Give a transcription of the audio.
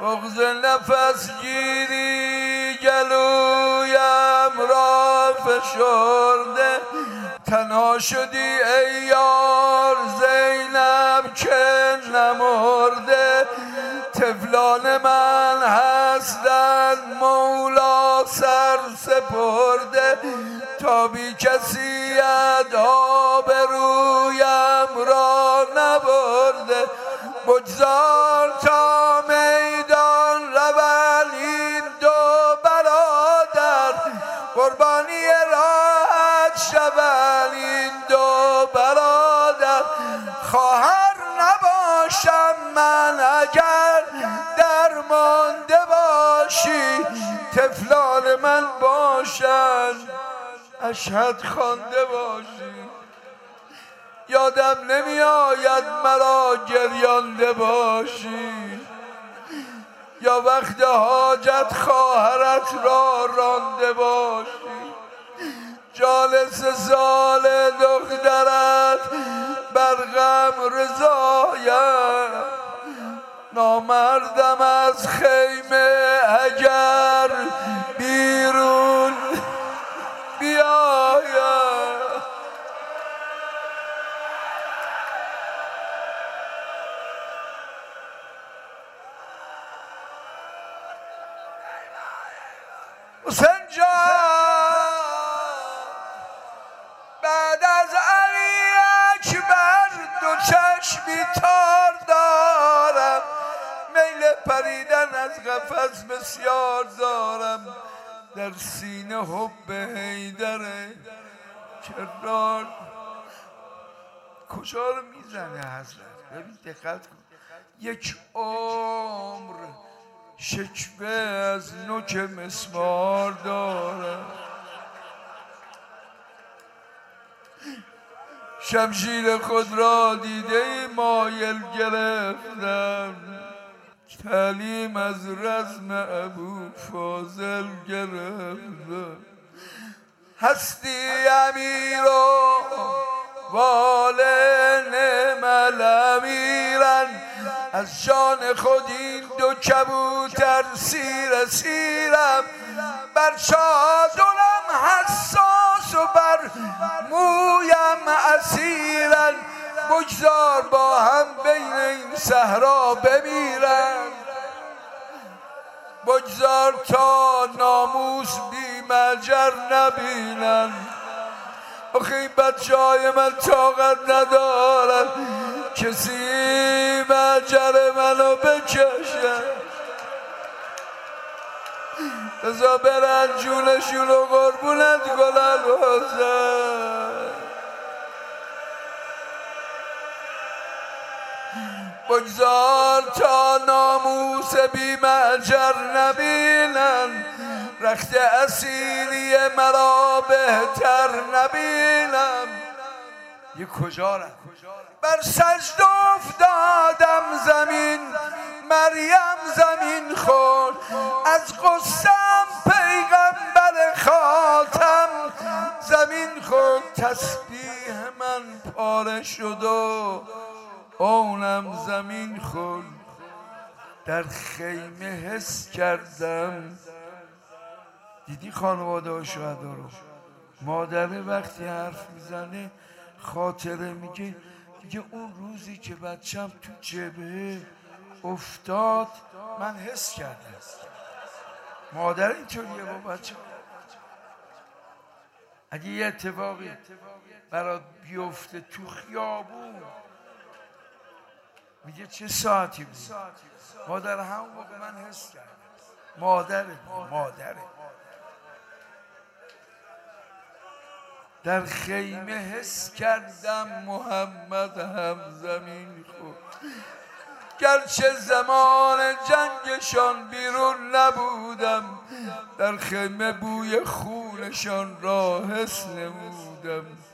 بغض نفس گیری گلویم را فشرده، تنها شدی ای یار زینب که نمرده. طفلان من هستند مولا سر سپرده، تا بی کسیت آبرویم را نبرده. بگذار تا میدان روند این دو برادر، قربانی راحت شوند این دو برادر. خواهر نباشم من اگر درمانده باشی، طفلان من باشند اشهد خوانده باشی. یادم نمی آید مرا گریانده باشی، یا وقت حاجت خواهرت را رانده باشی. جالس سال دخترت بر غم رضایم، نامردم از خیمه اگر بیرون بیایم. حسین جان بعد از علی اکبر دو چشمی تار دارم، میل پریدن از قفس بسیار دارم. در سینه حب حیدره کرار. کجا رو میزنه حضرت؟ ببین دقت کن، یک عمر شکوه از نوک مسمار دارم. شمشیر خود را دیده مایل گرفتم، تعلیم از رزم ابو فاضل گرفتم. هستی امیر و واله نعم الامیرن، از جان خود این دو کبوتر سیرم. بر چادرم حساس و بر مویم اسیرن، بگذار با هم بین این صحرا بمیرن. بگذار تا ناموس بی مجر نبینن. آخه این بچه های من طاقت ندارن کسی مجر منو بکشن. بذار برن جونشون و قربونت گلن حسین. بگذار تا ناموس بی مجر نبینن، رخت اسیری مرا بهتر نبینم. یه کجا رفت؟ بر سجده افتادم زمین، مریم زمین خورد. از قصم پیغمبر خاتم زمین خورد. تسبیح من پاره شد و اونم زمین خورد. در خیمه حس کردم. دیدی خانواده شهدا رو؟ مادره وقتی حرف میزنه خاطره میگه اون روزی که بچم تو جبهه افتاد من حس کردم. مادر اینطوریه با بچه. اگه یه اتفاقی برات بیفته تو خیابون میگه چه ساعتی بود؟ مادر همون موقع من حس کردم. مادره در خیمه حس کردم محمد هم زمین خورد. گرچه زمان جنگشان بیرون نبودم، در خیمه بوی خونشان را حس نمودم.